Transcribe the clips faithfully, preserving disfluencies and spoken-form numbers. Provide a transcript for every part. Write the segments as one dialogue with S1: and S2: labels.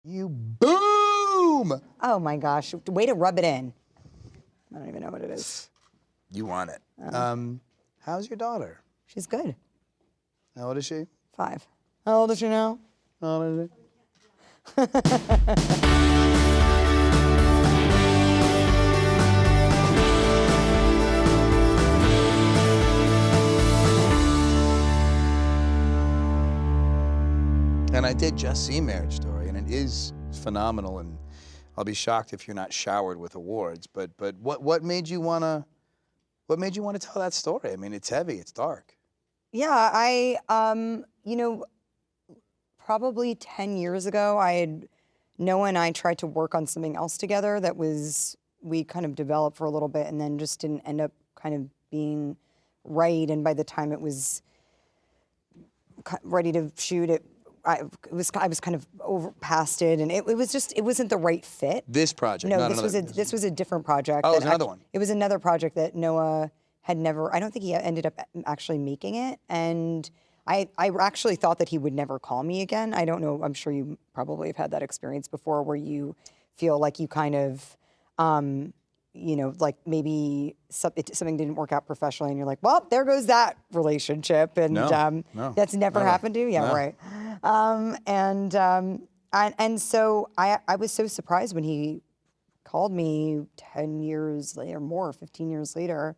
S1: You boom!
S2: Oh my gosh, way to rub it in. I don't even know what it is.
S1: You want it. Um, how's your daughter?
S2: She's good.
S1: How old is she?
S2: Five. How old is she now?
S1: How old is she? And I did just see Marriage Story, and it is phenomenal. And I'll be shocked if you're not showered with awards. But but what what made you wanna what made you wanna tell that story? I mean, it's heavy, it's dark.
S2: Yeah, I, um, you know, probably ten years ago, I had, Noah and I tried to work on something else together that was, we kind of developed for a little bit and then just didn't end up kind of being right. And by the time it was ki- ready to shoot it, I it was I was kind of over past it, and it, it was just it wasn't the right fit.
S1: This project,
S2: No,
S1: not
S2: this was a
S1: another.
S2: this was a different project.
S1: Oh, it
S2: that
S1: was another
S2: act-
S1: one.
S2: It was another project that Noah had never. I don't think he ended up actually making it, and I I actually thought that he would never call me again. I don't know. I'm sure you probably have had that experience before, where you feel like you kind of. Um, you know, like maybe some, it, something didn't work out professionally, and you're like, well, there goes that relationship, and
S1: No,
S2: um,
S1: no,
S2: that's never
S1: never.
S2: happened to you, yeah,
S1: No.
S2: right? Um, and, um, and and so I I was so surprised when he called me ten years later, more, fifteen years later,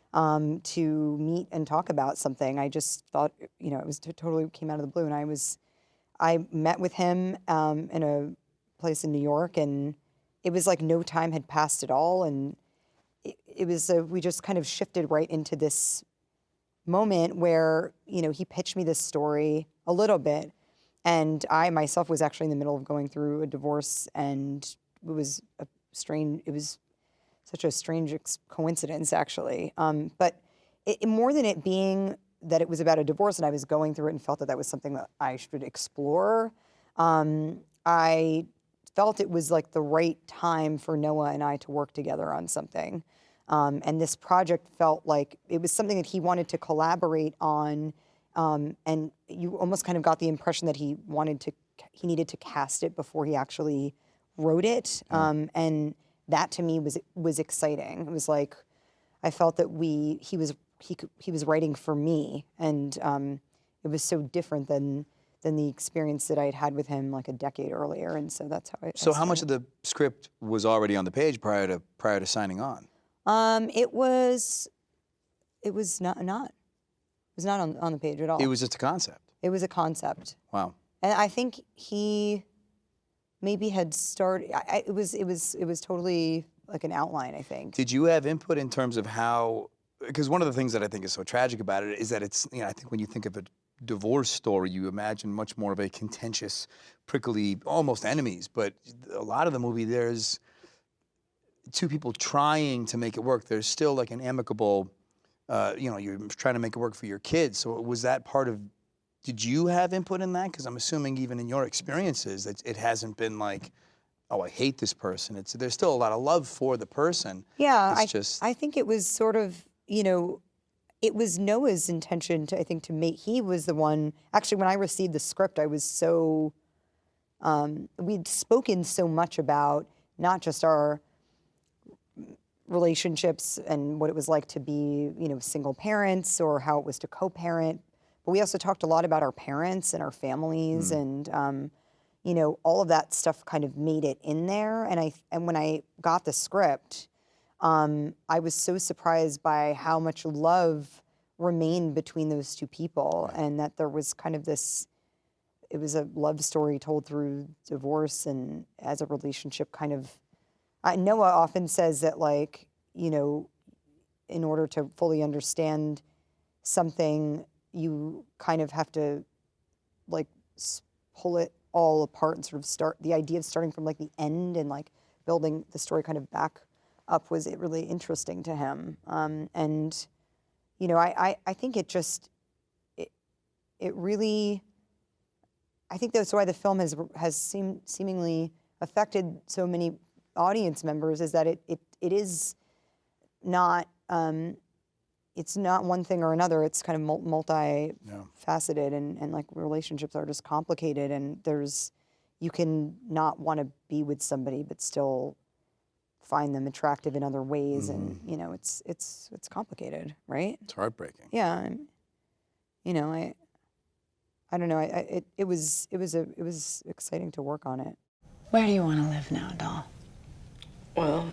S2: um, to meet and talk about something. I just thought, you know, it was t- totally came out of the blue, and I was I met with him um, in a place in New York, and it was like no time had passed at all, and it, it was a, we just kind of shifted right into this moment where you know he pitched me this story a little bit, and I myself was actually in the middle of going through a divorce, and it was a strange. It was such a strange ex- coincidence, actually. Um, but it, it- more than it being that it was about a divorce and I was going through it and felt that that was something that I should explore, um, I felt it was like the right time for Noah and I to work together on something. Um, and this project felt like it was something that he wanted to collaborate on. Um, and you almost kind of got the impression that he wanted to, he needed to cast it before he actually wrote it. Um, and that to me was was exciting. It was like I felt that we he was he could, he was writing for me, and um, it was so different than than the experience that I had had with him like a decade earlier. And so that's how I.
S1: So
S2: I
S1: how much
S2: started.
S1: of the script was already on the page prior to prior to signing on?
S2: Um, it was, it was not not, it was not on on the page at all.
S1: It was just a concept.
S2: It was a concept,
S1: Wow.
S2: and I think he maybe had started. I, I, it was it was it was totally like an outline, I think.
S1: Did you have input in terms of how? Because one of the things that I think is so tragic about it is that it's, you know, I think when you think of a divorce story, you imagine much more of a contentious, prickly, almost enemies. But a lot of the movie, there's two people trying to make it work. There's still like an amicable, uh, you know, you're trying to make it work for your kids. So was that part of? Did you have input in that? Because I'm assuming even in your experiences, that it hasn't been like, oh, I hate this person. It's there's still a lot of love for the person.
S2: Yeah,
S1: It's
S2: I
S1: just
S2: I think it was sort of, you know, it was Noah's intention to, I think, to make, he was the one, actually, when I received the script, I was so, um, we'd spoken so much about not just our relationships and what it was like to be, you know, single parents or how it was to co-parent, but we also talked a lot about our parents and our families and, um, you know, all of that stuff kind of made it in there. And I, and when I got the script, um, I was so surprised by how much love remained between those two people, and that there was kind of this, it was a love story told through divorce and as a relationship kind of, uh, Noah often says that, like, you know, in order to fully understand something, you kind of have to like s- pull it all apart and sort of start the idea of starting from like the end and like building the story kind of back up was it really interesting to him. Um, and you know, I, I, I think it just it, it really I think that's why the film has has seemed seemingly affected so many audience members, is that it it, it is not um, it's not one thing or another. It's kind of mul- multi-faceted, and, and like relationships are just complicated, and there's you can not want to be with somebody but still find them attractive in other ways,
S1: Mm-hmm.
S2: and you know, it's it's it's complicated, right?
S1: It's heartbreaking.
S2: Yeah, and, you know, I I don't know. I, I it it was it was a it was exciting to work on it.
S3: Where do you want to live now, doll?
S4: Well,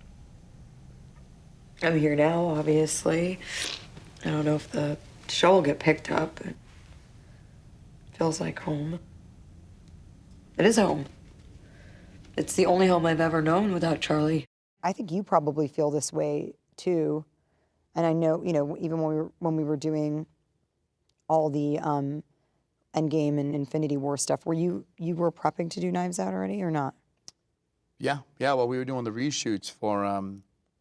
S4: I'm here now, obviously. I don't know if the show will get picked up. It feels like home. It is home. It's the only home I've ever known without Charlie.
S2: I think you probably feel this way too, and I know, you know, even when we were when we were doing all the um, Endgame and Infinity War stuff, were you you were prepping to do Knives Out already or not?
S1: Yeah, yeah. Well, we were doing the reshoots for um,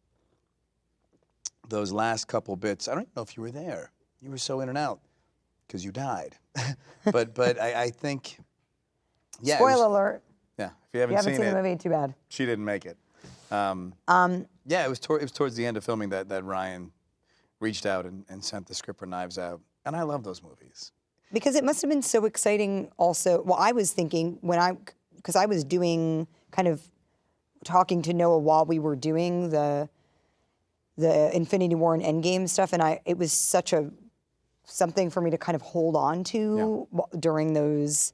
S1: those last couple bits. I don't know if you were there. You were so in and out because you died. but but I, I think, yeah. it was-
S2: Spoiler alert!
S1: Yeah, if you haven't,
S2: You haven't
S1: seen,
S2: seen
S1: it,
S2: the movie, too bad.
S1: she didn't make it. Um,
S2: Um,
S1: yeah, it was, tor- it was towards the end of filming that, that Ryan reached out and, and sent the script for Knives Out. And I love those movies.
S2: Because it must have been so exciting also. Well, I was thinking when I, because I was doing kind of talking to Noah while we were doing the the Infinity War and Endgame stuff, and I it was such a something for me to kind of hold on to w- during those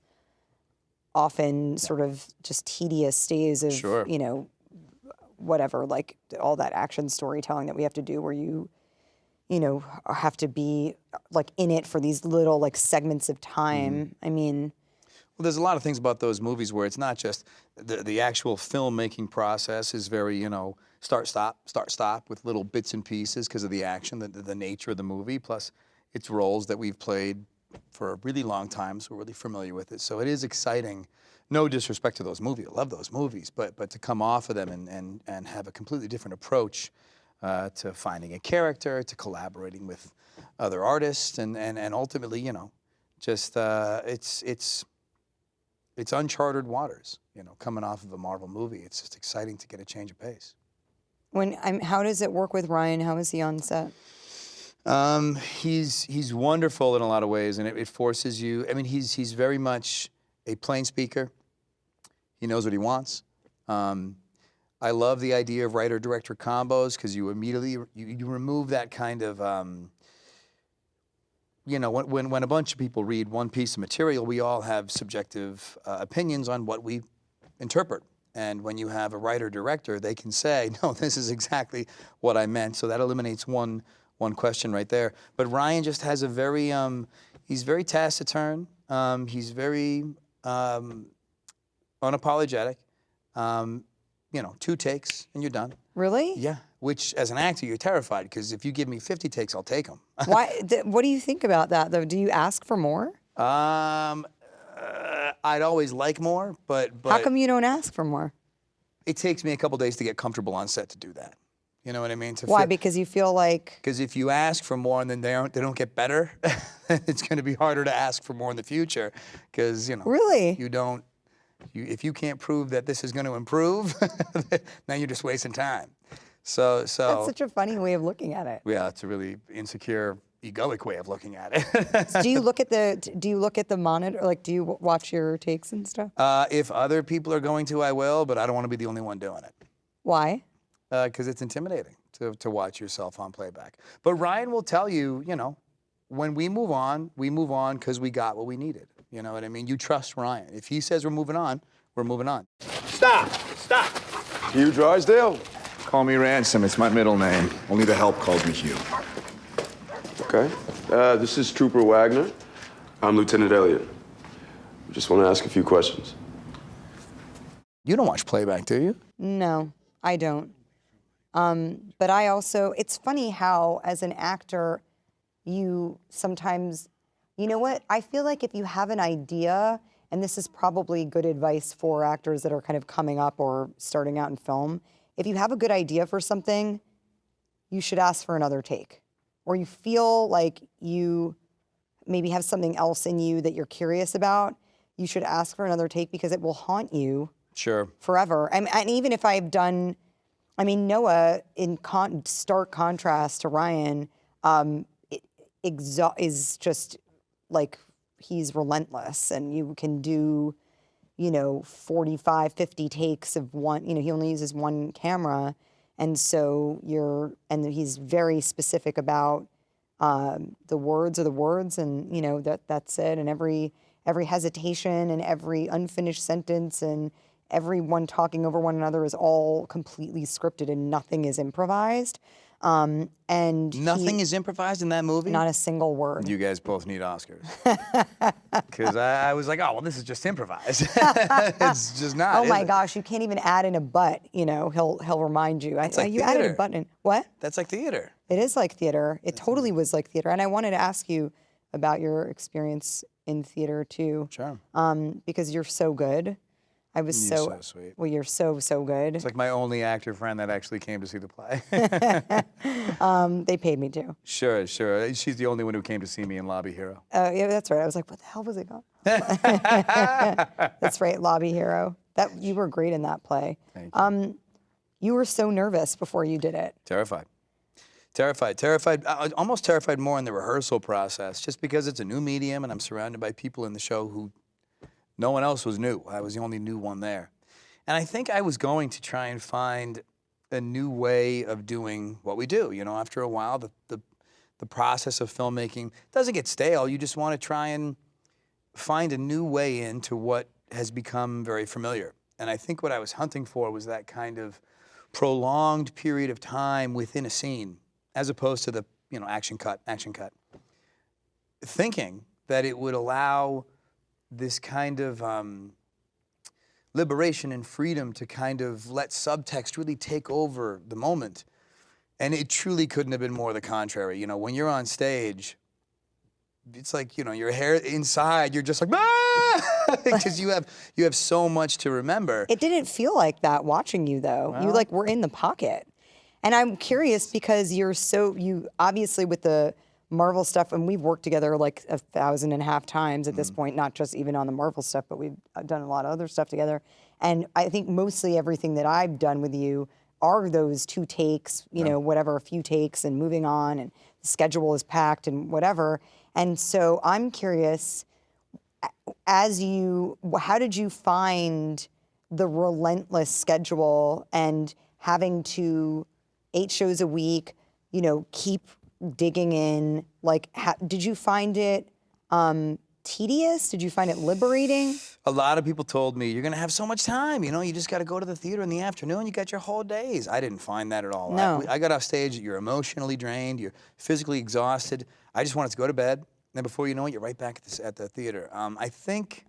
S2: often sort of just tedious days of
S1: Sure.
S2: you know whatever, like all that action storytelling that we have to do where you you know have to be like in it for these little like segments of time. I mean,
S1: Well, there's a lot of things about those movies where it's not just the, the actual filmmaking process is very, you know, start, stop, start, stop with little bits and pieces because of the action, the, the nature of the movie, plus it's roles that we've played for a really long time, so we're really familiar with it. So it is exciting. No disrespect to those movies. I love those movies, but but to come off of them and, and, and have a completely different approach uh, to finding a character, to collaborating with other artists, and, and, and ultimately, you know, just uh, it's it's it's uncharted waters, you know, coming off of a Marvel movie. It's just exciting to get a change of pace.
S2: when I'm, how does it work with Ryan? How is he on set?
S1: Um, he's he's wonderful in a lot of ways, and it, it forces you. I mean, he's he's very much a plain speaker. He knows what he wants. Um, I love the idea of writer-director combos because you immediately you, you remove that kind of um, you know when, when when a bunch of people read one piece of material, we all have subjective uh, opinions on what we interpret. And when you have a writer-director, they can say, no, this is exactly what I meant. So that eliminates one one question right there. But Ryan just has a very, um, he's very taciturn. Um, he's very um, unapologetic. Um, you know, two takes and you're done.
S2: Really?
S1: Yeah. Which, as an actor, you're terrified because if you give me fifty takes, I'll take them.
S2: Why? Th- what do you think about that though? Do you ask for more?
S1: um, uh, I'd always like more, but but
S2: How come you don't ask for more?
S1: it takes me a couple days to get comfortable on set to do that. You know what I mean? To
S2: Why?
S1: feel-
S2: Because you feel like
S1: Because if you ask for more and then they don't, they don't get better, it's going to be harder to ask for more in the future. Because you know,
S2: Really?
S1: you don't. You, if you can't prove that this is going to improve, then you're just wasting time. So, so
S2: that's such a funny way of looking at it.
S1: yeah, it's a really insecure, egoic way of looking at it.
S2: Do you look at the Do you look at the monitor? Like, do you w- watch your takes and stuff?
S1: uh, if other people are going to, I will, but I don't want to be the only one doing it.
S2: Why?
S1: Because it's intimidating to, to watch yourself on playback. But Ryan will tell you, you know, when we move on, we move on because we got what we needed. You know what I mean? You trust Ryan. If he says we're moving on, we're moving on.
S5: Stop! Stop! Hugh Drysdale?
S6: Call me Ransom, it's my middle name. Only the help calls me Hugh.
S5: Okay. Uh, this is Trooper Wagner. I'm Lieutenant Elliott. Just want to ask a few questions.
S1: You don't watch playback, do you?
S2: No, I don't. Um, but I also, it's funny how, as an actor, you sometimes, you know what? I feel like if you have an idea, and this is probably good advice for actors that are kind of coming up or starting out in film, if you have a good idea for something, you should ask for another take. Or you feel like you maybe have something else in you that you're curious about, you should ask for another take because it will haunt you
S1: Sure.
S2: forever. And, and even if I've done, I mean, Noah, in con- stark contrast to Ryan, um, it, exo- is just like, he's relentless and you can do you know, forty-five, fifty takes of one, you know, he only uses one camera. And so you're, and he's very specific about um, the words are the words, and, you know, that that's it. And every, every hesitation and every unfinished sentence and everyone talking over one another is all completely scripted and nothing is improvised. Um, and
S1: Nothing
S2: he,
S1: is improvised in that movie?
S2: not a single word.
S1: You guys both need Oscars. Because I, I was like, oh, well, this is just improvised. It's just not.
S2: Oh
S1: is
S2: my
S1: it?
S2: gosh, you can't even add in a but, you know, he'll he'll remind you. I,
S1: like
S2: you added a
S1: theater.
S2: button in. What?
S1: That's like theater.
S2: It is like theater. It totally was like theater. And I wanted to ask you about your experience in theater too.
S1: Sure.
S2: Um, because you're so good. I was
S1: You're
S2: so,
S1: so sweet.
S2: well, you're so, so good.
S1: It's like my only actor friend that actually came to see the play.
S2: Um, they paid me too.
S1: Sure, sure. She's the only one who came to see me in Lobby Hero.
S2: Uh, yeah, that's right. I was like, what the hell was it called? That's right, Lobby Hero. That you were great in that play.
S1: Thank you.
S2: Um, you were so nervous before you did it.
S1: Terrified. Terrified. Terrified. uh, Almost terrified more in the rehearsal process, just because it's a new medium and I'm surrounded by people in the show who no one else was new. I was the only new one there. And I think I was going to try and find a new way of doing what we do. You know, after a while, the, the, the process of filmmaking doesn't get stale. You just want to try and find a new way into what has become very familiar. And I think what I was hunting for was that kind of prolonged period of time within a scene, as opposed to the, you know, action cut, action cut. Thinking that it would allow this kind of um, liberation and freedom to kind of let subtext really take over the moment. And it truly couldn't have been more the contrary. You know, when you're on stage, it's like, you know, your hair inside, you're just like, ah! Because you have, you have so much to remember.
S2: It didn't feel like that watching you though. You like were in the pocket. And I'm curious because you're so, you obviously with the Marvel stuff, and we've worked together like a thousand and a half times at this point, not just even on the Marvel stuff, but we've done a lot of other stuff together. And I think mostly everything that I've done with you are those two takes, you know, whatever, a few takes and moving on, and the schedule is packed and whatever. And so I'm curious, as you, how did you find the relentless schedule and having to eight shows a week, you know, keep digging in? Like, ha- did you find it um, tedious? Did you find it liberating?
S1: A lot of people told me, you're going to have so much time, you know, you just got to go to the theater in the afternoon, you got your whole days. I didn't find that at all.
S2: No.
S1: I, I got off stage, you're emotionally drained, you're physically exhausted. I just wanted to go to bed, and then before you know it, you're right back at the, at the theater. Um, I think,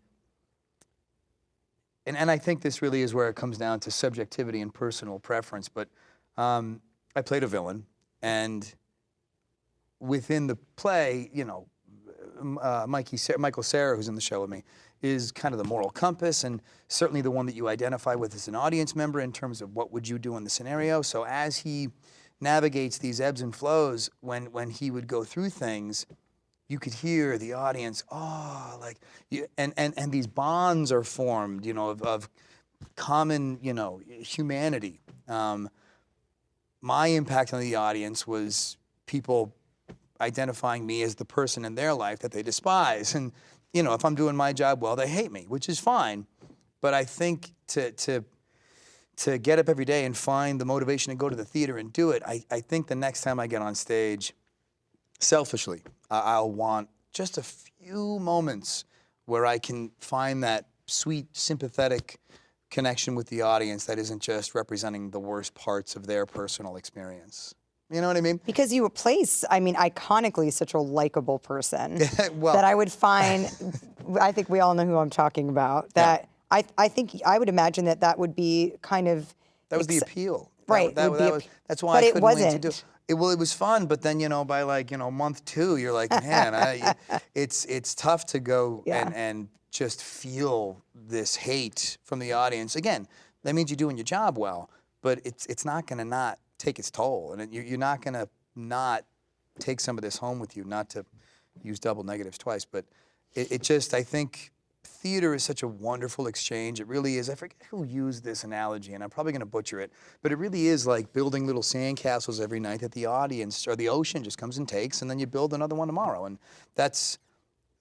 S1: and, and I think this really is where it comes down to subjectivity and personal preference, but um, I played a villain, and within the play, you know, uh, Mikey, Michael Cera, who's in the show with me, is kind of the moral compass, and certainly the one that you identify with as an audience member in terms of what would you do in the scenario. So as he navigates these ebbs and flows, when, when he would go through things, you could hear the audience, oh, like, you, and, and, and these bonds are formed, you know, of, of common, you know, humanity. Um, my impact on the audience was people identifying me as the person in their life that they despise. And, you know, if I'm doing my job well, they hate me, which is fine. But I think to, to, to get up every day and find the motivation to go to the theater and do it, I, I think the next time I get on stage, selfishly, uh, I'll want just a few moments where I can find that sweet, sympathetic connection with the audience that isn't just representing the worst parts of their personal experience. You know what I mean?
S2: Because you place, I mean, iconically such a likable person
S1: Well-
S2: that I would find, I think we all know who I'm talking about, that I, I think, I would imagine that that would be kind of.
S1: That was the
S2: ex-
S1: appeal. That-
S2: Right,
S1: That,
S2: would
S1: that
S2: be
S1: was,
S2: ap-
S1: that's why
S2: but
S1: I
S2: it
S1: couldn't wait to do
S2: wasn't.
S1: it. Well, it was fun, but then, you know, by like, you know, month two, you're like, man, I, it's it's tough to go
S2: Yeah.
S1: and, and just feel this hate from the audience. Again, that means you're doing your job well, but it's it's not going to not take its toll, and it, you're, you're not going to not take some of this home with you, not to use double negatives twice, but it, it just, I think theater is such a wonderful exchange. It really is. I forget who used this analogy, and I'm probably going to butcher it, but it really is like building little sandcastles every night that the audience or the ocean just comes and takes, and then you build another one tomorrow. And that's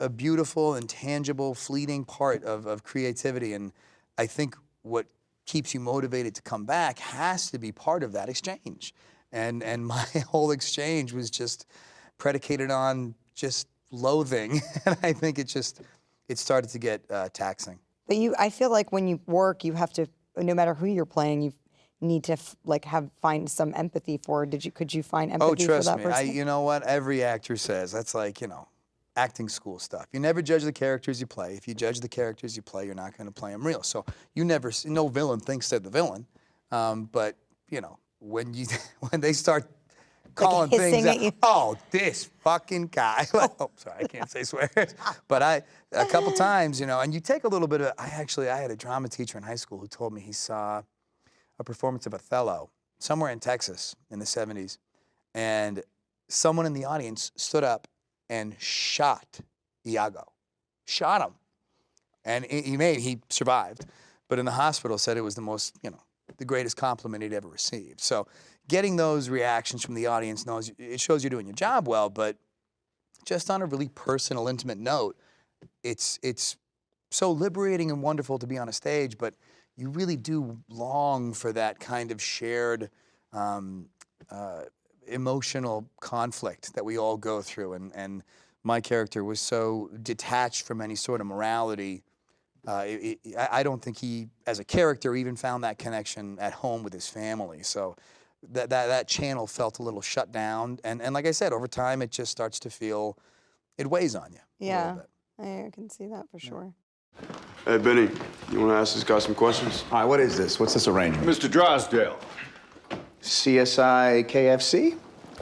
S1: a beautiful, intangible, fleeting part of, of creativity. And I think what keeps you motivated to come back has to be part of that exchange. And, and my whole exchange was just predicated on just loathing. And I think it just, it started to get uh, taxing.
S2: But you, I feel like when you work, you have to, no matter who you're playing, you need to f- like have find some empathy for. Did you? Could you find empathy
S1: Oh, trust
S2: for that
S1: me.
S2: person?
S1: I, you know what? Every actor says that's like, you know, acting school stuff. You never judge the characters you play. If you judge the characters you play, you're not going to play them real. So you never, s- no villain thinks they're the villain. Um, but you know, when you when they start calling
S2: hissing
S1: things
S2: at
S1: out,
S2: you.
S1: oh, this fucking guy. Like, oh, sorry, I can't say swears. But I, a couple times, you know, and you take a little bit of. I actually, I had a drama teacher in high school who told me he saw a performance of Othello somewhere in Texas in the seventies, and someone in the audience stood up and shot Iago, shot him, and he he made he survived, but in the hospital said it was the most, you know, the greatest compliment he'd ever received. So getting those reactions from the audience knows it shows you're doing your job well, but just on a really personal, intimate note, it's it's so liberating and wonderful to be on a stage, but you really do long for that kind of shared um, uh, emotional conflict that we all go through. And, and my character was so detached from any sort of morality. Uh, it, it, I I don't think he, as a character, even found that connection at home with his family. So that, that, that channel felt a little shut down. And, and like I said, over time, it just starts to feel, it weighs on you a
S2: yeah,
S1: little bit.
S2: I can see that for sure.
S5: Hey, Benny, you want to ask this guy some questions?
S6: All right, what is this? What's this arrangement?
S7: Mister Drysdale.
S6: C S I K F C?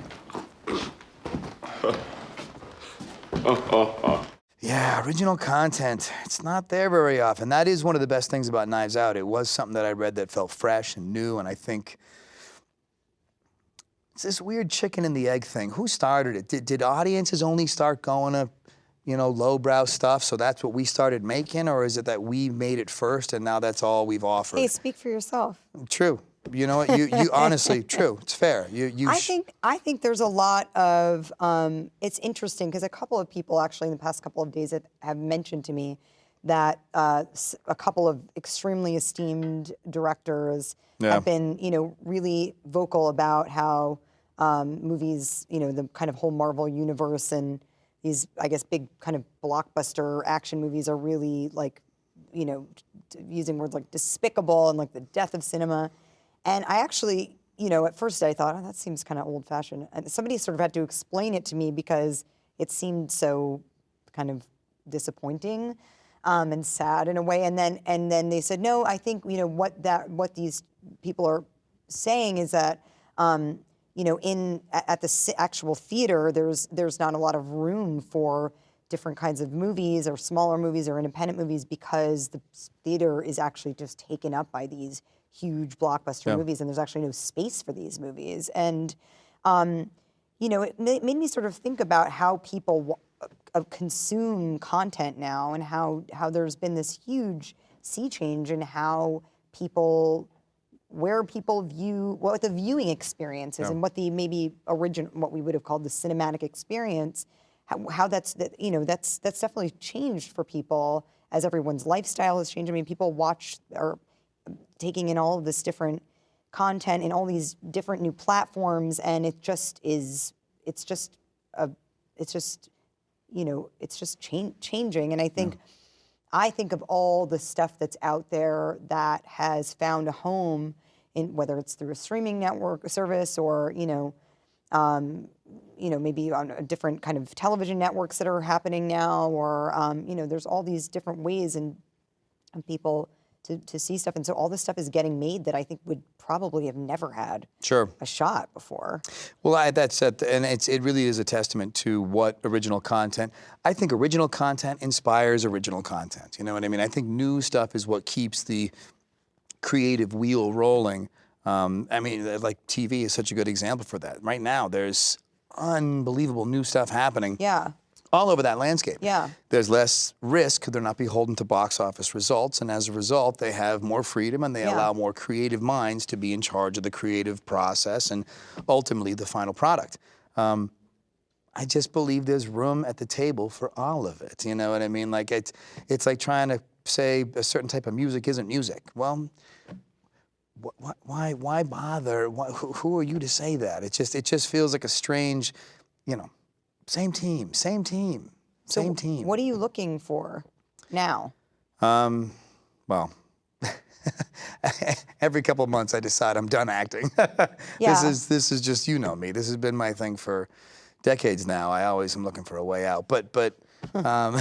S1: Yeah, original content. It's not there very often. That is one of the best things about Knives Out. It was something that I read that felt fresh and new, and I think it's this weird chicken and the egg thing. Who started it? Did, did audiences only start going to, you know, lowbrow stuff, so that's what we started making, or is it that we made it first and now that's all we've offered?
S2: Hey, speak for yourself.
S1: True. You know what? You, you honestly, true. It's fair. You, you.
S2: I
S1: sh-
S2: think I think there's a lot of. Um, it's interesting because a couple of people actually in the past couple of days have, have mentioned to me that uh, s- a couple of extremely esteemed directors
S1: Yeah.
S2: have been, you know, really vocal about how um, movies, you know, the kind of whole Marvel universe and these, I guess, big kind of blockbuster action movies are really like, you know, t- using words like despicable and like the death of cinema. And I actually, you know, at first I thought, oh, that seems kind of old-fashioned. And somebody sort of had to explain it to me because it seemed so kind of disappointing um, and sad in a way. And then, and then they said, no, I think, you know, what that, what these people are saying is that, um, you know, in at at the s- actual theater, there's there's not a lot of room for different kinds of movies or smaller movies or independent movies because the s- theater is actually just taken up by these huge blockbuster
S1: Yeah.
S2: movies, and there's actually no space for these movies. And um, you know, it ma- made me sort of think about how people w- uh, consume content now, and how how there's been this huge sea change in how people, where people view, what the viewing experience is, and what the maybe origin, what we would have called the cinematic experience, how, how that's that you know that's that's definitely changed for people as everyone's lifestyle has changed. I mean, people watch or taking in all of this different content in all these different new platforms, and it just is, it's just a, it's just, you know, it's just chan- changing. And I think, I think of all the stuff that's out there that has found a home in, whether it's through a streaming network service or, you know, um, you know, maybe on a different kind of television networks that are happening now, or, um, you know, there's all these different ways and, and people to, to see stuff. And so all this stuff is getting made that I think would probably have never had
S1: Sure.
S2: a shot before.
S1: Well, I, that's it, and it's, it really is a testament to what original content. I think original content inspires original content. You know what I mean? I think new stuff is what keeps the creative wheel rolling. Um, I mean, like T V is such a good example for that. Right now, there's unbelievable new stuff happening.
S2: Yeah.
S1: All over that landscape.
S2: Yeah.
S1: There's less risk. They're not beholden to box office results. And as a result, they have more freedom and they
S2: Yeah.
S1: allow more creative minds to be in charge of the creative process and ultimately the final product. Um, I just believe there's room at the table for all of it. You know what I mean? Like it's it's like trying to say a certain type of music isn't music. Well, wh- wh- why why bother? Why, who, who are you to say that? It just it just feels like a strange, you know, same team, same team,
S2: So
S1: same team.
S2: What are you looking for now?
S1: Um, well, every couple of months I decide I'm done acting. This
S2: Yeah.
S1: is this is just, you know me. This has been my thing for decades now. I always am looking for a way out. But but um,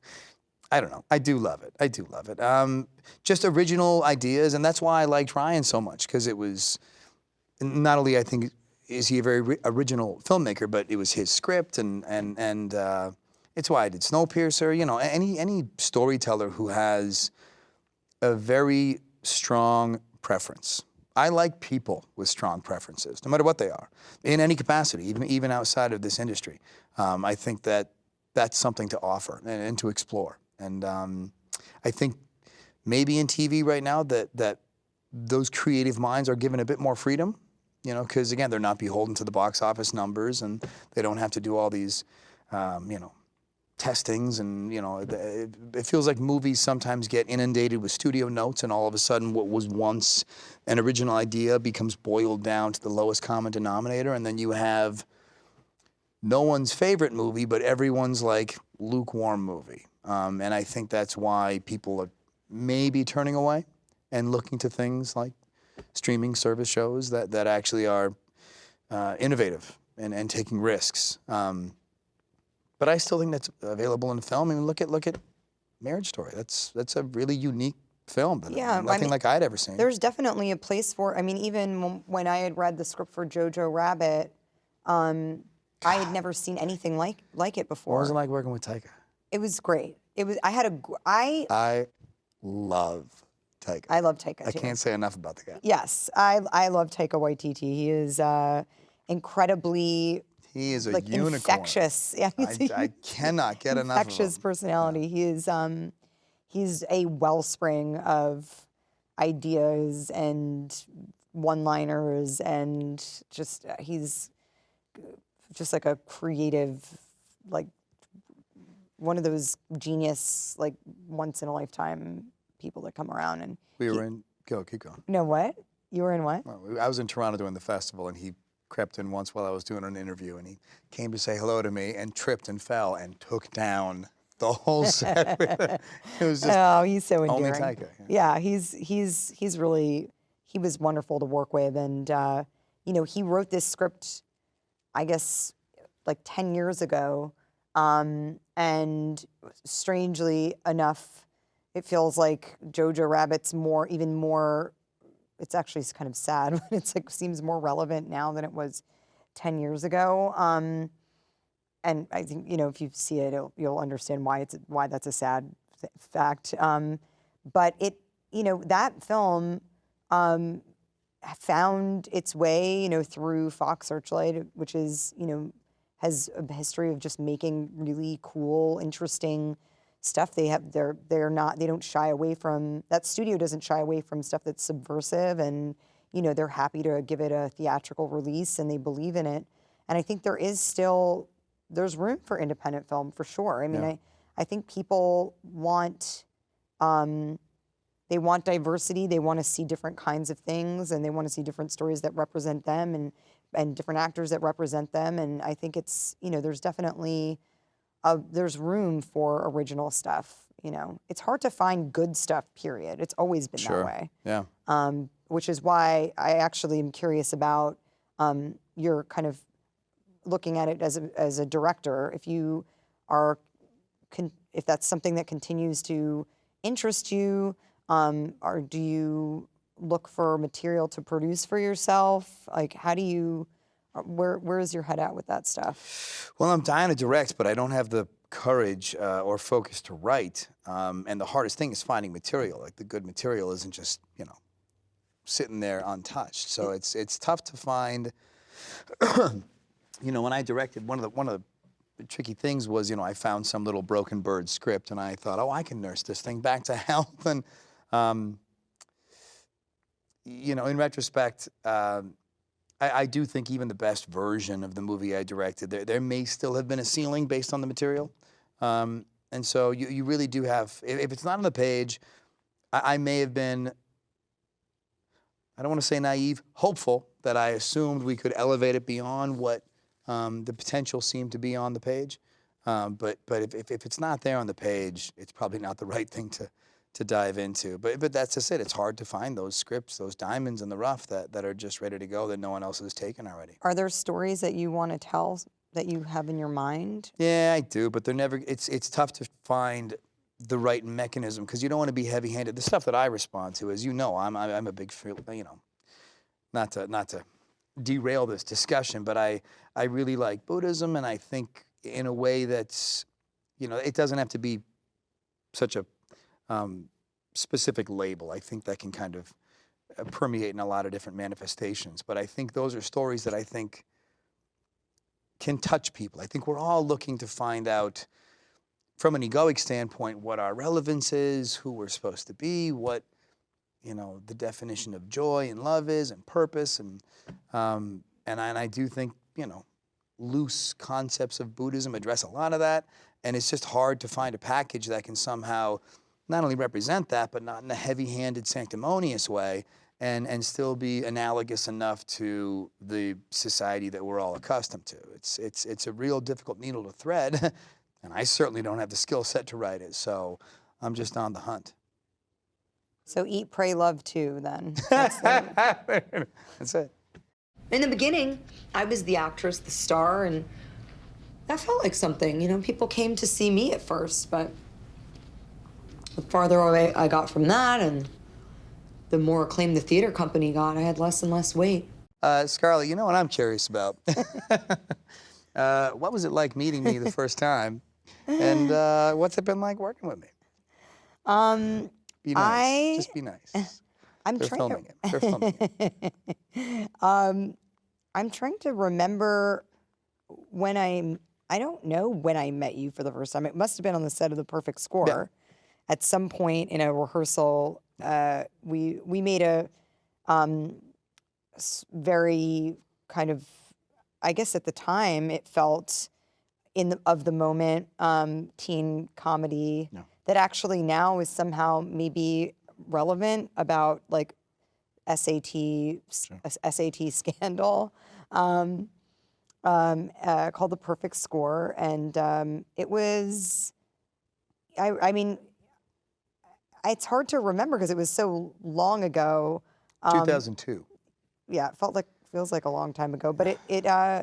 S1: I don't know. I do love it. I do love it. Um, just original ideas, and that's why I liked Ryan so much, because it was not only, I think, is he a very ri- original filmmaker, but it was his script, and and and uh, it's why I did Snowpiercer. You know, any any storyteller who has a very strong preference. I like people with strong preferences, no matter what they are, in any capacity, even even outside of this industry. Um, I think that that's something to offer and, and to explore. And um, I think maybe in T V right now that that those creative minds are given a bit more freedom, you know, because again, they're not beholden to the box office numbers, and they don't have to do all these, um, you know, testings, and you know, it, it feels like movies sometimes get inundated with studio notes, and all of a sudden, what was once an original idea becomes boiled down to the lowest common denominator, and then you have no one's favorite movie, but everyone's like lukewarm movie. Um, and I think that's why people are maybe turning away and looking to things like streaming service shows that, that actually are uh, innovative and, and taking risks. Um, but I still think that's available in film. I mean, look at look at Marriage Story. That's that's a really unique film. That
S2: Yeah, I
S1: nothing
S2: mean,
S1: like I'd ever seen.
S2: There's definitely a place for. I mean, even when- when I had read the script for Jojo Rabbit, um, I had never seen anything like like it before.
S1: What was it like working with Taika?
S2: It was great. It was. I had a. gr- I
S1: I love Taika.
S2: I love Taika
S1: I
S2: too.
S1: can't say enough about the guy.
S2: Yes, I I love Taika Waititi. He is uh, incredibly
S1: He is a
S2: like
S1: unicorn.
S2: infectious. Yeah, he's
S1: I,
S2: a
S1: I cannot get enough of
S2: infectious
S1: him.
S2: personality. He is um, he's a wellspring of ideas and one-liners, and just uh, he's just like a creative, like one of those genius, like once in a lifetime people that come around. And
S1: We were in, go, keep going.
S2: you know what? You were in what?
S1: Well, we- I was in Toronto doing the festival, and he crept in once while I was doing an interview, and he came to say hello to me and tripped and fell and took down the whole set. It was just,
S2: Oh, he's so
S1: only
S2: endearing.
S1: Taika,
S2: Yeah. he's he's he's really he was wonderful to work with, and uh, you know, he wrote this script, I guess, like ten years ago, um, and strangely enough, it feels like Jojo Rabbit's more, even more. It's actually kind of sad, but it's like seems more relevant now than it was ten years ago. Um, and I think, you know, if you see it, it'll, you'll understand why it's why that's a sad th- fact. Um, but it, you know, that film um, found its way, you know, through Fox Searchlight, which is, you know, has a history of just making really cool, interesting stuff. They have they're they're not they don't shy away from that studio doesn't shy away from stuff that's subversive, and you know, they're happy to give it a theatrical release, and they believe in it. And I think there is still there's room for independent film for sure. I mean,
S1: Yeah.
S2: I I think people want um, they want diversity. They want to see different kinds of things, and they want to see different stories that represent them, and and different actors that represent them. And I think it's, you know, there's definitely uh, there's room for original stuff. You know, it's hard to find good stuff. Period. It's always been
S1: Sure.
S2: that way.
S1: Yeah.
S2: Um, which is why I actually am curious about um, your kind of looking at it as a as a director. If you are, con- if that's something that continues to interest you, um, or do you look for material to produce for yourself? Like, how do you? uh, Where where is your head at with that stuff?
S1: Well, I'm dying to direct, but I don't have the courage uh, or focus to write. Um, and the hardest thing is finding material. Like the good material isn't just, you know, sitting there untouched. So it's it's tough to find. You know, when I directed, one of the one of the tricky things was, you know, I found some little broken bird script, and I thought, oh, I can nurse this thing back to health. And um, you know, in retrospect, um, I, I do think even the best version of the movie I directed, there, there may still have been a ceiling based on the material. Um, and so you, you really do have, if, if it's not on the page, I, I may have been, I don't want to say naive, hopeful that I assumed we could elevate it beyond what um, the potential seemed to be on the page. Um, but but if, if, if it's not there on the page, it's probably not the right thing to, to dive into. But but that's just it. It's hard to find those scripts, those diamonds in the rough that, that are just ready to go that no one else has taken already.
S2: Are there stories that you want to tell that you have in your mind?
S1: Yeah, I do, but they're never. It's it's tough to find the right mechanism because you don't want to be heavy-handed. The stuff that I respond to, as you know, I'm I'm I'm a big feel- you know, not to not to derail this discussion, but I I really like Buddhism, and I think in a way that's, you know, it doesn't have to be such a um, specific label. I think that can kind of uh, permeate in a lot of different manifestations. But I think those are stories that I think can touch people. I think we're all looking to find out from an egoic standpoint what our relevance is, who we're supposed to be, what, you know, the definition of joy and love is, and purpose. And, um, and, I, and I do think, you know, loose concepts of Buddhism address a lot of that. And it's just hard to find a package that can somehow not only represent that, but not in a heavy-handed, sanctimonious way, and, and still be analogous enough to the society that we're all accustomed to. It's, it's, it's a real difficult needle to thread, and I certainly don't have the skill set to write it, so I'm just on the hunt.
S2: So Eat, Pray, Love too, then. That's the-
S1: That's it.
S4: In the beginning, I was the actress, the star, and that felt like something. You know, people came to see me at first, but the farther away I got from that and the more acclaim the theater company got, I had less and less weight.
S1: Uh, Scarlett, you know what I'm curious about? uh, what was it like meeting me the first time? And uh, what's it been like working with me?
S2: Um,
S1: Be nice.
S2: I-
S1: Just be nice.
S2: I'm
S1: They're
S2: trying
S1: filming
S2: to.
S1: it. They're filming it.
S2: um, I'm trying to remember when I. I don't know when I met you for the first time. It must have been on the set of The Perfect Score. At some point in a rehearsal, uh, we we made a um, s- very kind of. I guess at the time it felt in the of the moment um, teen comedy
S1: Yeah.
S2: that actually now is somehow maybe relevant about like S A T s- S A T scandal um, um, uh, called The Perfect Score, and um, it was. I I mean, it's hard to remember because it was so long ago. Um,
S1: two thousand two.
S2: yeah, it felt like feels like a long time ago, but it it. Uh,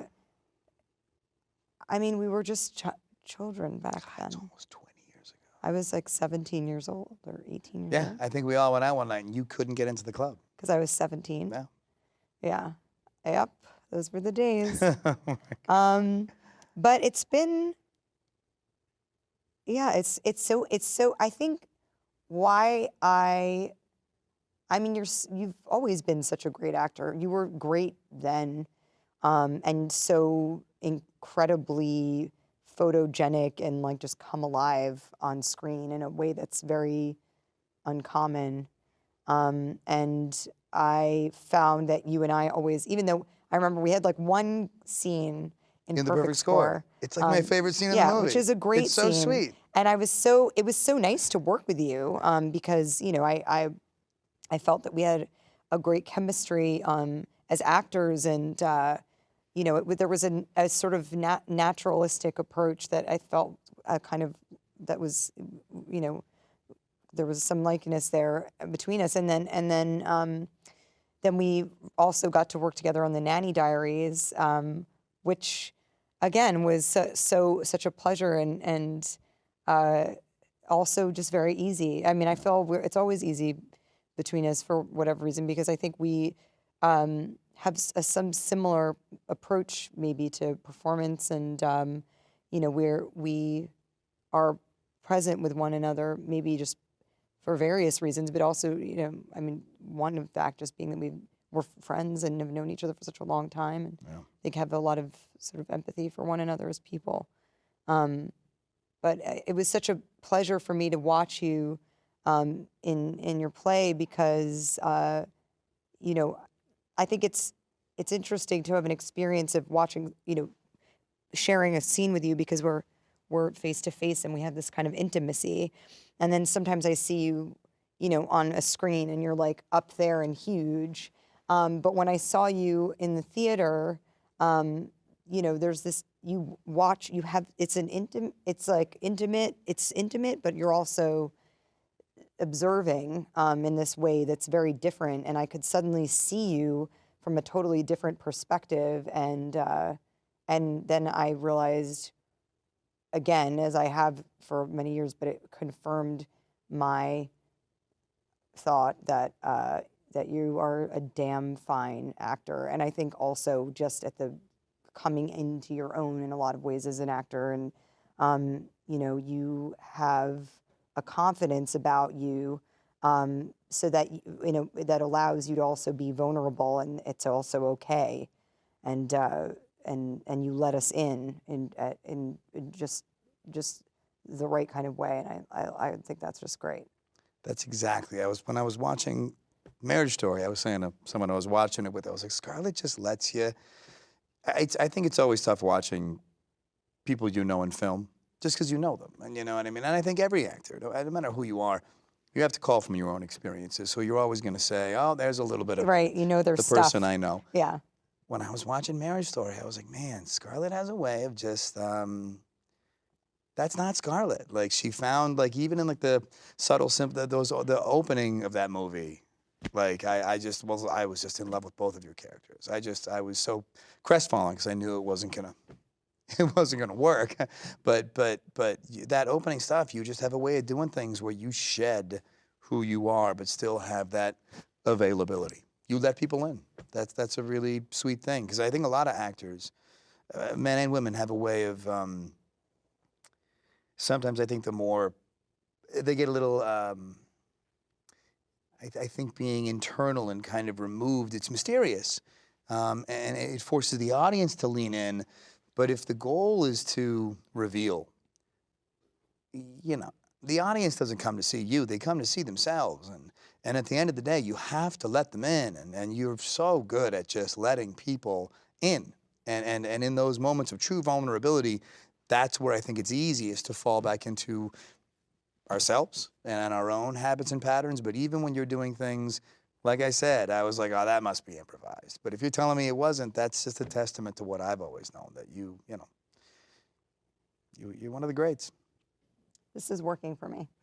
S2: I mean, we were just ch- children back then.
S1: It's almost twenty years ago.
S2: I was like seventeen years old or eighteen years
S1: Yeah,
S2: old
S1: I think we all went out one night and you couldn't get into the club.
S2: because I was seventeen.
S1: Yeah.
S2: Yeah. Yep. Those were the days. um, but it's been, yeah, it's it's so it's so. I think why I, I mean, you're s- you've always been such a great actor. You were great then, um, and so incredibly photogenic and like just come alive on screen in a way that's very uncommon. Um, and I found that you and I always, even though I remember we had like one scene in,
S1: In the
S2: Perfect,
S1: Perfect Score. It's like my
S2: um,
S1: favorite scene in
S2: yeah,
S1: the movie.
S2: which is a great
S1: It's so
S2: scene.
S1: sweet.
S2: And I was so, it was so nice to work with you um, because, you know, I, I, I felt that we had a great chemistry um, as actors and, uh, you know, it, there was a, a sort of nat- naturalistic approach that I felt uh, kind of, that was, you know, there was some likeness there between us. And then, and then, um, then we also got to work together on the Nanny Diaries, um, which again was so, so such a pleasure and, and uh, also just very easy. I mean, I feel we're, it's always easy between us for whatever reason, because I think we um, have s- a, some similar approach maybe to performance and, um, you know, we're, we are present with one another, maybe just for various reasons, but also, you know, I mean, one of fact just being that we we're friends and have known each other for such a long time, and I think have a lot of sort of empathy for one another as people. Um, but uh, it was such a pleasure for me to watch you um, in in your play because, uh, you know, I think it's it's interesting to have an experience of watching, you know, sharing a scene with you because we're we're face to face and we have this kind of intimacy. And then sometimes I see you, you know, on a screen and you're like up there and huge. Um, but when I saw you in the theater, um, you know, there's this, you watch, you have, it's an intimate, it's like intimate, it's intimate, but you're also observing um, in this way that's very different. And I could suddenly see you from a totally different perspective. And, uh, and then I realized, again, as I have for many years, but it confirmed my thought that uh, that you are a damn fine actor. And I think also just at the coming into your own in a lot of ways as an actor, and um, you know, you have a confidence about you, um, so that you, you know, that allows you to also be vulnerable, and it's also okay, and uh, and and you let us in in uh, in, in just just the right kind of way, and I, I I think that's just great.
S1: That's exactly. I was when I was watching Marriage Story. I was saying to someone I was watching it with, I was like, Scarlett just lets you. I, it's, I think it's always tough watching people you know in film, just because you know them, and you know what I mean. And I think every actor, no, no matter who you are, you have to call from your own experiences. So you're always going to say, "Oh, there's a little bit of
S2: Right, you know their
S1: the
S2: stuff.
S1: person I know."
S2: Yeah.
S1: When I was watching Marriage Story, I was like, "Man, Scarlett has a way of just." Um, That's not Scarlett. Like she found, like even in like the subtle, simple, those the opening of that movie, like I, I just was, I was just in love with both of your characters. I just, I was so crestfallen because I knew it wasn't gonna, it wasn't gonna work. But, but, but you- that opening stuff, you just have a way of doing things where you shed who you are, but still have that availability. You let people in. That's that's a really sweet thing because I think a lot of actors, uh, men and women, have a way of. Um, Sometimes I think the more they get a little, um, I, I think being internal and kind of removed, it's mysterious. Um, and it forces the audience to lean in. But if the goal is to reveal, you know, the audience doesn't come to see you, they come to see themselves. And, and at the end of the day, you have to let them in. And, and you're so good at just letting people in. And, and, and in those moments of true vulnerability, that's where I think it's easiest to fall back into ourselves and our own habits and patterns. But even when you're doing things, like I said, I was like, oh, that must be improvised. But if you're telling me it wasn't, that's just a testament to what I've always known, that you, you know, you, you're one of the greats.
S2: This is working for me.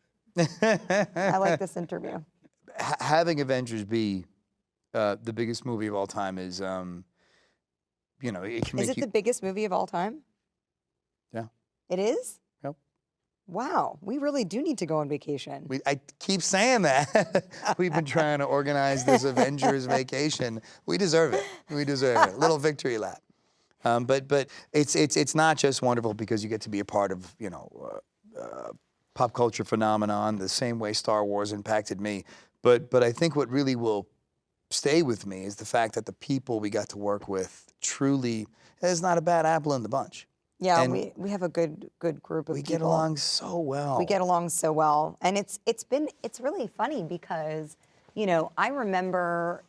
S2: I like this interview.
S1: H- having Avengers be uh, the biggest movie of all time is, um, you know, it can make
S2: Is it
S1: you...
S2: the biggest movie of all time?
S1: Yeah.
S2: It is?
S1: Yep.
S2: Wow, we really do need to go on vacation.
S1: We, I keep saying that. We've been trying to organize this Avengers vacation. We deserve it. We deserve it. A little victory lap. Um, but but it's it's it's not just wonderful because you get to be a part of, you know, uh, uh, pop culture phenomenon the same way Star Wars impacted me. But but I think what really will stay with me is the fact that the people we got to work with truly is not a bad apple in the bunch.
S2: Yeah,
S1: And
S2: we, we have a good good group of
S1: we
S2: people.
S1: get along so well.
S2: We get along so well, and it's it's been it's really funny because, you know, I remember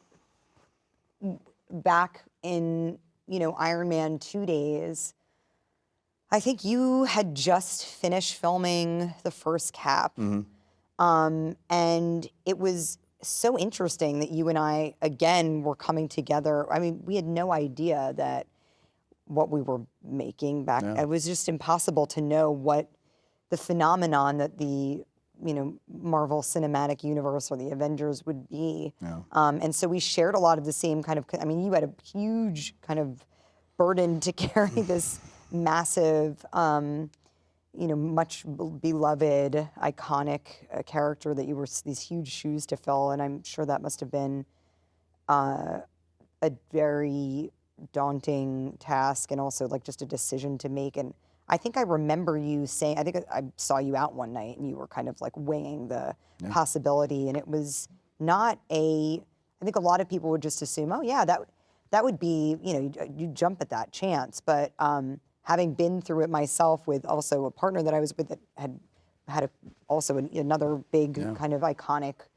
S2: back in, you know, Iron Man two days, I think you had just finished filming the first Cap, um, and it was so interesting that you and I again were coming together. I mean, we had no idea that what we were making back.
S1: Yeah.
S2: It was just impossible to know what the phenomenon that the, you know, Marvel Cinematic Universe or the Avengers would be.
S1: Yeah.
S2: Um, and so we shared a lot of the same kind of, I mean, you had a huge kind of burden to carry this massive, um, you know, much be- beloved, iconic uh, character that you were, s- these huge shoes to fill. And I'm sure that must have been uh, a very daunting task and also like just a decision to make. And I think I remember you saying, I think I I saw you out one night and you were kind of like weighing the possibility, and it was not a, I think a lot of people would just assume, oh yeah, that that would be, you know, you, you jump at that chance. But um, having been through it myself with also a partner that I was with that had had a, also an, another big kind of iconic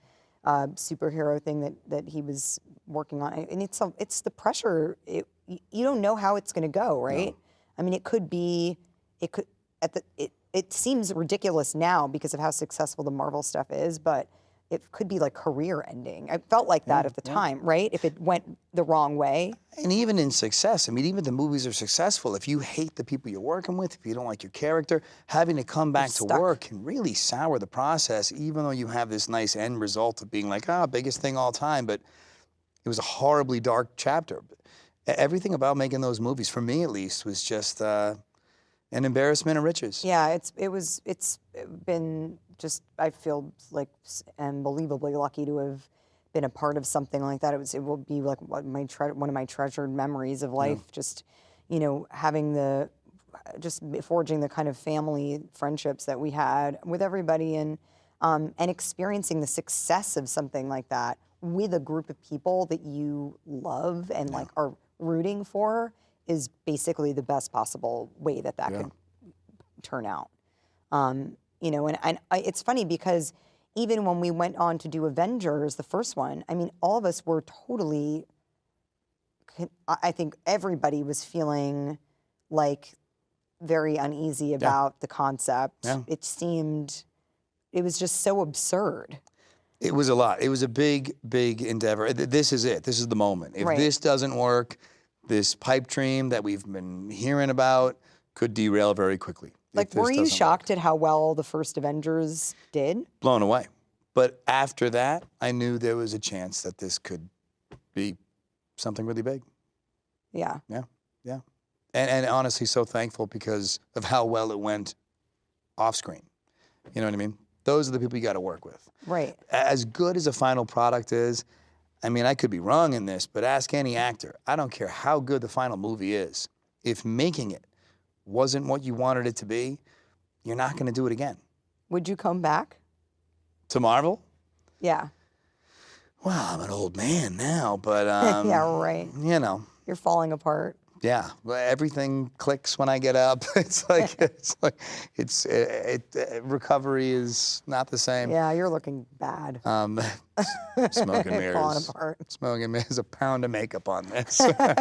S2: uh, superhero thing that that he was working on. And it's a, it's the pressure. It, y- you don't know how it's going to go, right? I mean, it could be, it could at the it. It seems ridiculous now because of how successful the Marvel stuff is, but it could be like career ending. I felt like that at the time, right? If it went the wrong way.
S1: And even in success, I mean, even the movies are successful. If you hate the people you're working with, if you don't like your character, having to come back to
S2: stuck.
S1: work can really sour the process, even though you have this nice end result of being like, ah, biggest thing all time. But it was a horribly dark chapter. E- Everything about making those movies, for me at least, was just uh, an embarrassment of riches.
S2: Yeah, it's it was it's been just I feel like s- unbelievably lucky to have been a part of something like that. It was it will be like what my tre- one of my treasured memories of life. Just you know having the just forging the kind of family friendships that we had with everybody and um, and experiencing the success of something like that with a group of people that you love and like are rooting for is basically the best possible way that that could turn out. Um, you know, and, and I, it's funny because even when we went on to do Avengers, the first one, I mean, all of us were totally, I I think everybody was feeling like very uneasy about the concept.
S1: Yeah.
S2: It seemed, it was just so absurd.
S1: It was a lot. It was a big, big endeavor. Th- This is it. This is the moment. If
S2: Right.
S1: this doesn't work, this pipe dream that we've been hearing about could derail very quickly. if
S2: Like,
S1: this
S2: were you
S1: doesn't work.
S2: shocked at how well the first Avengers did?
S1: Blown away. But after that, I knew there was a chance that this could be something really big.
S2: Yeah.
S1: Yeah, yeah. And, and honestly, so thankful because of how well it went off screen. You know what I mean? Those are the people you got to work with.
S2: Right.
S1: As good as a final product is, I mean, I could be wrong in this, but ask any actor. I don't care how good the final movie is. If making it wasn't what you wanted it to be, you're not going to do it again.
S2: Would you come back?
S1: To Marvel?
S2: Yeah.
S1: Well, I'm an old man now, but um,
S2: yeah, right.
S1: you know,
S2: You're falling apart.
S1: yeah, well, everything clicks when I get up. It's like it's like it's it, it, recovery is not the same.
S2: Yeah, you're looking bad.
S1: Um, smoke and
S2: Falling
S1: mirrors.
S2: apart.
S1: Smoke and mirrors. A pound of makeup on this.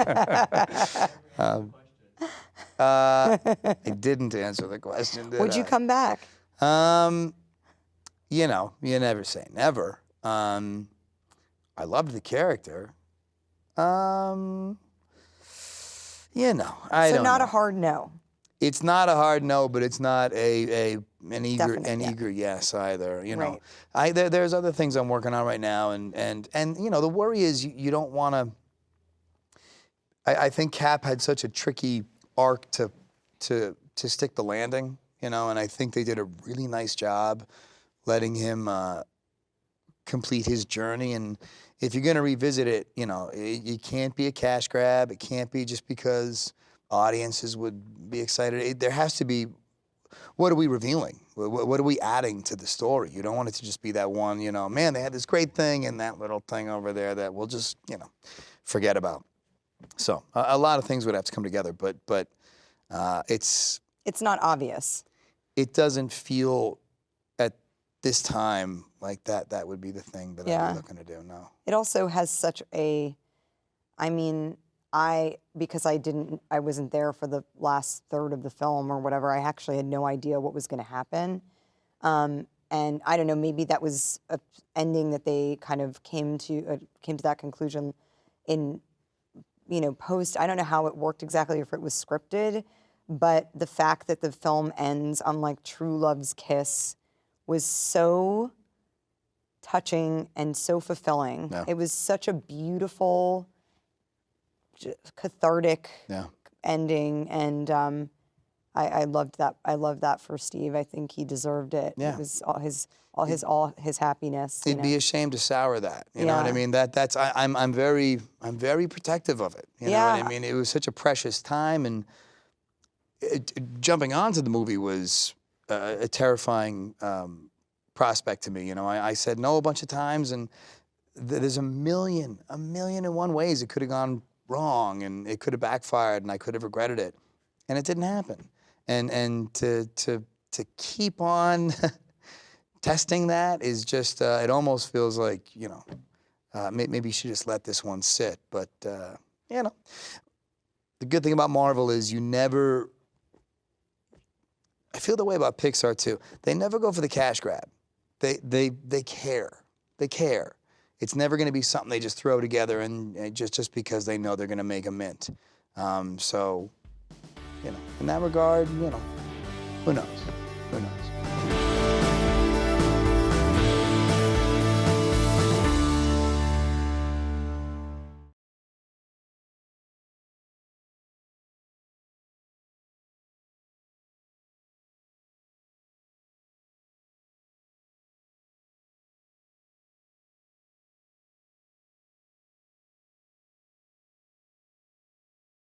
S1: um, uh, I didn't answer the question, did
S2: Would you
S1: I?
S2: come back?
S1: Um, you know, you never say never. Um, I loved the character. Um, you know, I
S2: So
S1: don't
S2: not
S1: know.
S2: a hard no.
S1: It's not a hard no, but it's not a, a an eager
S2: Definite,
S1: an
S2: yeah.
S1: eager yes either. You know,
S2: Right.
S1: I there, there's other things I'm working on right now, and and and you know the worry is you, you don't want to. I, I think Cap had such a tricky arc to to to stick the landing, you know, and I think they did a really nice job letting him uh, complete his journey. And if you're going to revisit it, you know, it, it can't be a cash grab. It can't be just because audiences would be excited. It, there has to be, what are we revealing? What, what are we adding to the story? You don't want it to just be that one, you know, man, they had this great thing and that little thing over there that we'll just, you know, forget about. So a, a lot of things would have to come together, but but uh, it's
S2: It's not obvious.
S1: it doesn't feel at this time like that that would be the thing that I'd
S2: Yeah.
S1: be looking to do. No.
S2: It also has such a, I mean, I, because I didn't, I wasn't there for the last third of the film or whatever, I actually had no idea what was going to happen. Um, and I don't know, maybe that was a ending that they kind of came to, uh, came to that conclusion in, you know, post, I don't know how it worked exactly, if it was scripted, but the fact that the film ends on like True Love's kiss was so touching and so fulfilling.
S1: Yeah.
S2: It was such a beautiful, j- cathartic
S1: Yeah.
S2: ending, and um, I, I loved that. I loved that for Steve. I think he deserved it.
S1: Yeah.
S2: It was all his, all his, all his happiness. you
S1: It'd be
S2: know.
S1: a shame to sour that. You know what I
S2: Yeah.
S1: mean? That that's I, I'm I'm very I'm very protective of it. You know what
S2: Yeah.
S1: I mean? It was such a precious time, and it, it- jumping onto the movie was uh, a terrifying um, prospect to me. You know, I, I said no a bunch of times, and th- there's a million, a million and one ways it could have gone wrong, and it could have backfired, and I could have regretted it, and it didn't happen. And and to to to keep on testing that is just, uh, it almost feels like, you know, uh, may- maybe you should just let this one sit. But, uh, you know, the good thing about Marvel is you never, I feel the way about Pixar too. They never go for the cash grab. They, they, they care. They care. It's never going to be something they just throw together and, and just, just because they know they're going to make a mint. Um, so, you know, in that regard, you know, who knows? Who knows?